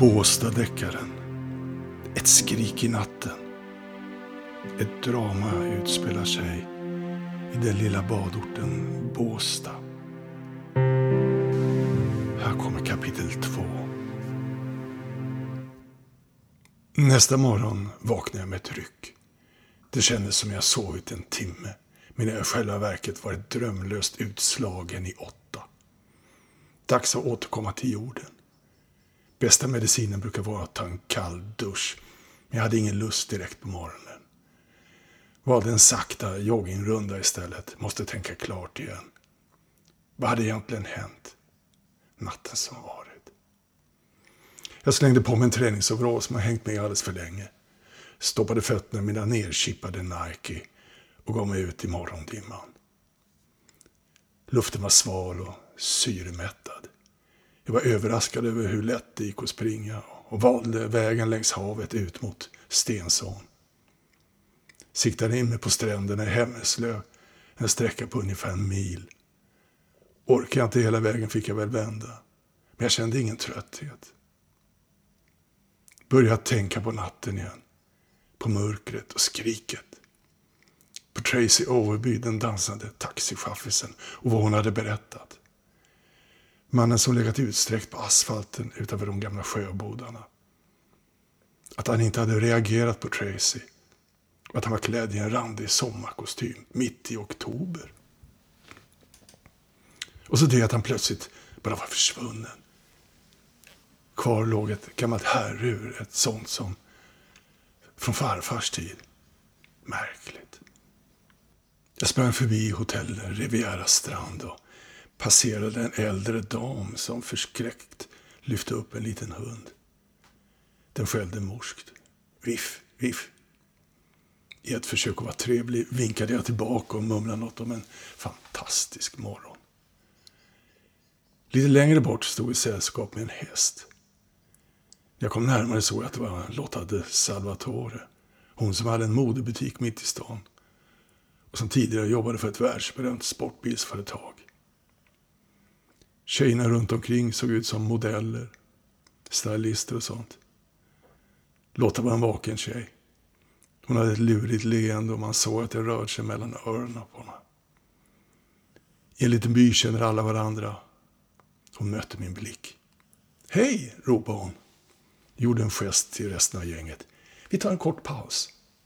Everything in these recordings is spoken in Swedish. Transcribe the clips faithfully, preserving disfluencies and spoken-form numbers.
Båstaddeckaren. Ett skrik i natten. Ett drama utspelar sig i den lilla badorten Båstad. Här kommer kapitel två. Nästa morgon vaknade jag med ett ryck. Det kändes som jag sovit en timme, men jag i själva verket varit drömlöst utslagen i åtta. Dags att återkomma till jorden. Bästa medicinen brukar vara att ta en kall dusch, men jag hade ingen lust direkt på morgonen. Valde en sakta joggingrunda istället, måste tänka klart igen. Vad hade egentligen hänt natten som varit? Jag slängde på mig en träningsoverall som har hängt med alldeles för länge. Stoppade fötterna i mina nerkippade Nike och gav mig ut i morgondimman. Luften var sval och syremättad. Jag var överraskad över hur lätt det gick att springa och valde vägen längs havet ut mot Stensån. Siktade in mig på stränderna i Hemmeslöv, en sträcka på ungefär en mil. Orkade jag inte hela vägen fick jag väl vända, men jag kände ingen trötthet. Började tänka på natten igen, på mörkret och skriket. På Tracy Overby, den dansande taxichaffisen, och vad hon hade berättat. Mannen som legat utsträckt på asfalten utanför de gamla sjöbodarna. Att han inte hade reagerat på Tracy. Och att han var klädd i en randig sommarkostym mitt i oktober. Och så det att han plötsligt bara var försvunnen. Kvar låg ett gammalt härur, ett sånt som från farfars tid. Märkligt. Jag sprang förbi hotell Riviera Strand och passerade en äldre dam som förskräckt lyfte upp en liten hund. Den skällde morskt. Viff, viff. I ett försök att vara trevlig vinkade jag tillbaka och mumlade något om en fantastisk morgon. Lite längre bort stod i sällskap med en häst. När jag kom närmare såg jag att det var Lotta de Salvatore. Hon som hade en modebutik mitt i stan. Och som tidigare jobbade för ett världsberömt sportbilsföretag. Tjejerna runt omkring såg ut som modeller, stylister och sånt. Lotta var en vaken tjej. Hon hade ett lurigt leende och man såg att det rörde sig mellan öronen på henne. I en liten by känner alla varandra. Hon mötte min blick. Hej, ropade hon. Gjorde en gest till resten av gänget. Vi tar en kort paus.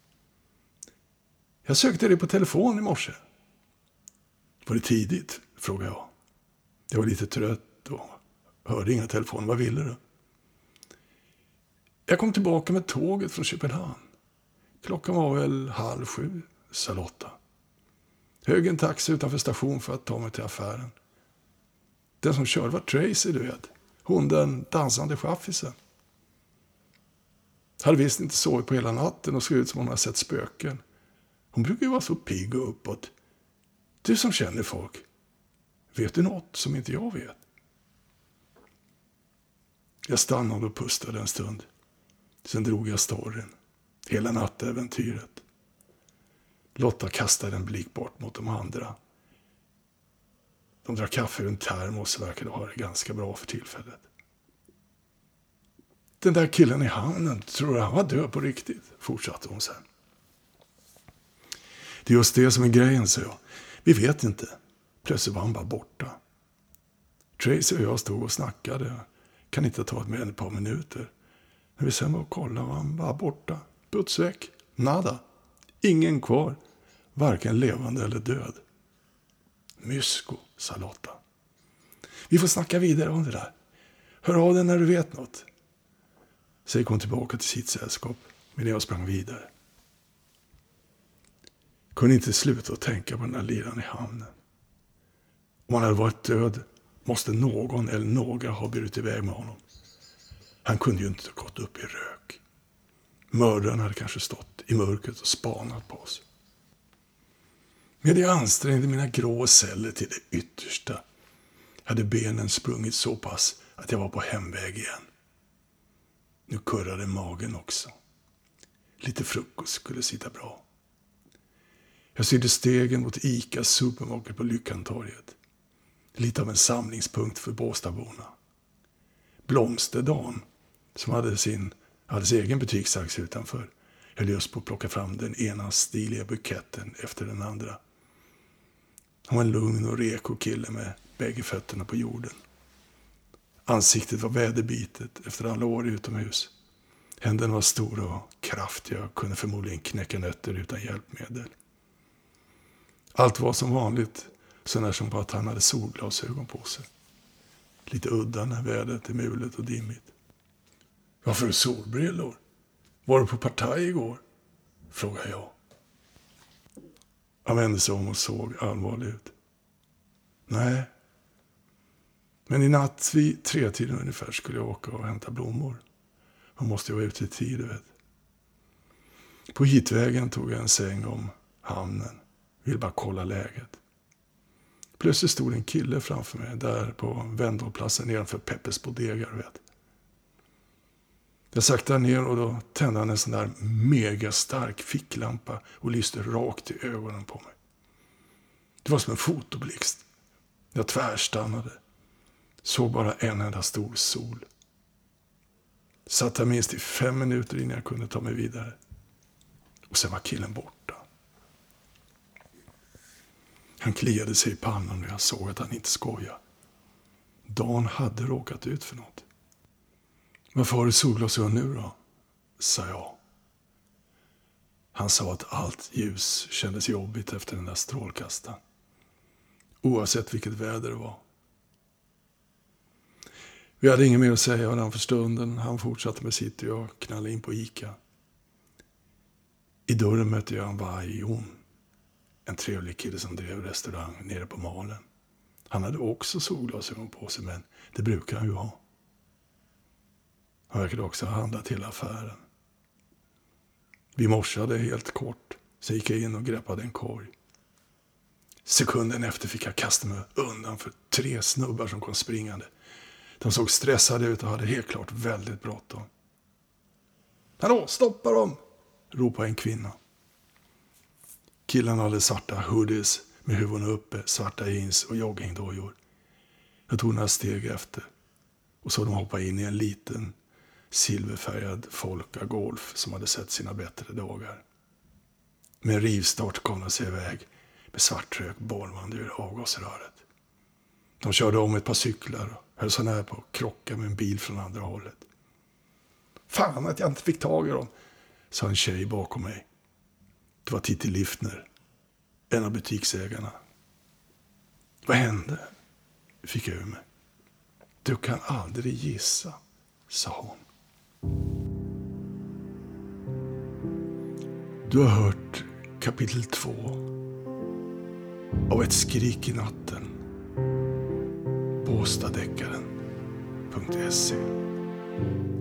Jag sökte dig på telefon i morse. Var det tidigt? Frågade jag. Jag var lite trött och hörde inga telefoner. Vad ville du? Jag kom tillbaka med tåget från Köpenhamn. Klockan var väl halv sju, sa Lotta. Hög en taxi utanför station för att ta mig till affären. Den som körde var Tracy, du vet. Hon den dansande chaffisen. Hade visst inte sovit på hela natten och såg ut som hon hade sett spöken. Hon brukar ju vara så pigg och uppåt. Du som känner folk. Vet du något som inte jag vet? Jag stannade och pustade en stund. Sen drog jag storyn. Hela nattäventyret. Lotta kastade en blick bort mot de andra. De drack kaffe ur en termos och verkade ha det ganska bra för tillfället. Den där killen i hamnen, tror han var död på riktigt, fortsatte hon sen. Det är just det som är grejen, sa jag. Vi vet inte. Plötsligt var han bara borta. Tracy och jag stod och snackade. Kan inte ta ett med ett par minuter. När vi sen var och kollade var han bara borta. Putsväck. Nada. Ingen kvar. Varken levande eller död. Mysko, sa Lotta. Vi får snacka vidare om det där. Hör av dig när du vet något. Så kom tillbaka till sitt sällskap. Men jag sprang vidare. Kunde inte sluta att tänka på den där liran i hamnen. Om han hade varit död måste någon eller några ha burit iväg med honom. Han kunde ju inte ha gått upp i rök. Mördaren hade kanske stått i mörkret och spanat på oss. Men jag ansträngde mina grå celler till det yttersta. Hade benen sprungit så pass att jag var på hemväg igen. Nu kurrade magen också. Lite frukost skulle sitta bra. Jag sydde stegen mot Ica supermarket på Lyckantorget. Lite av en samlingspunkt för Båstadborna. Blomsterdagen som hade sin alldeles egen butiksax utanför, höll just på att plocka fram den ena stiliga buketten efter den andra. Han var en lugn och reko kille med bägge fötterna på jorden. Ansiktet var väderbitet efter alla år utomhus. Händerna var stora och kraftiga och kunde förmodligen knäcka nötter utan hjälpmedel. Allt var som vanligt, så när som på att han hade solglasögon på sig. Lite udda när vädret är mulet och dimmigt. Varför är solbrillor? Var du på partaj igår? Frågade jag. Han vände sig om och såg allvarlig ut. Nej. Men i natt vid tre tiden ungefär skulle jag åka och hämta blommor. Man måste ju vara ute i tid, du vet. På hitvägen tog jag en säng om hamnen. Vill bara kolla läget. Plötsligt stod en kille framför mig där på vändhållplatsen nedanför Peppes bodega, du vet. Jag saktade ner och då tände han en sån där mega stark ficklampa och lyste rakt i ögonen på mig. Det var som en fotoblixt. Jag tvärstannade. Såg bara en enda stor sol. Satt här minst i fem minuter innan jag kunde ta mig vidare. Och sen var killen borta. Han kliade sig i pannan och jag såg att han inte skojade. Dan hade råkat ut för något. Varför har du solglasögon nu då? Sa jag. Han sa att allt ljus kändes jobbigt efter den där strålkastaren. Oavsett vilket väder det var. Vi hade inget mer att säga varandra för stunden. Han fortsatte med sitt och jag knallade in på Ica. I dörren mötte jag en Vajon. En trevlig kille som drev restaurang nere på Malen. Han hade också solglasögon på sig, men det brukar han ju ha. Han verkade också ha handlat hela affären. Vi morsade helt kort, så gick jag in och greppade en korg. Sekunden efter fick jag kasta mig undan för tre snubbar som kom springande. De såg stressade ut och hade helt klart väldigt bråttom. Hallå, stoppa dem! Ropade en kvinna. Killarna hade svarta hoodies med huvudena uppe, svarta jeans och joggingdojor. Jag tog några steg efter och så de hoppa in i en liten silverfärgad Folka Golf som hade sett sina bättre dagar. Med en rivstart kom de sig iväg med svart rök bolmande ur avgasröret. De körde om ett par cyklar och höll så nära på att krocka med en bil från andra hållet. Fan att jag inte fick tag i dem, sa en tjej bakom mig. Det var Titti Liftner, en av butiksägarna. Vad hände? Fick jag ur mig. Du kan aldrig gissa, sa hon. Du har hört kapitel två av Ett skrik i natten. Båstaddeckaren punkt se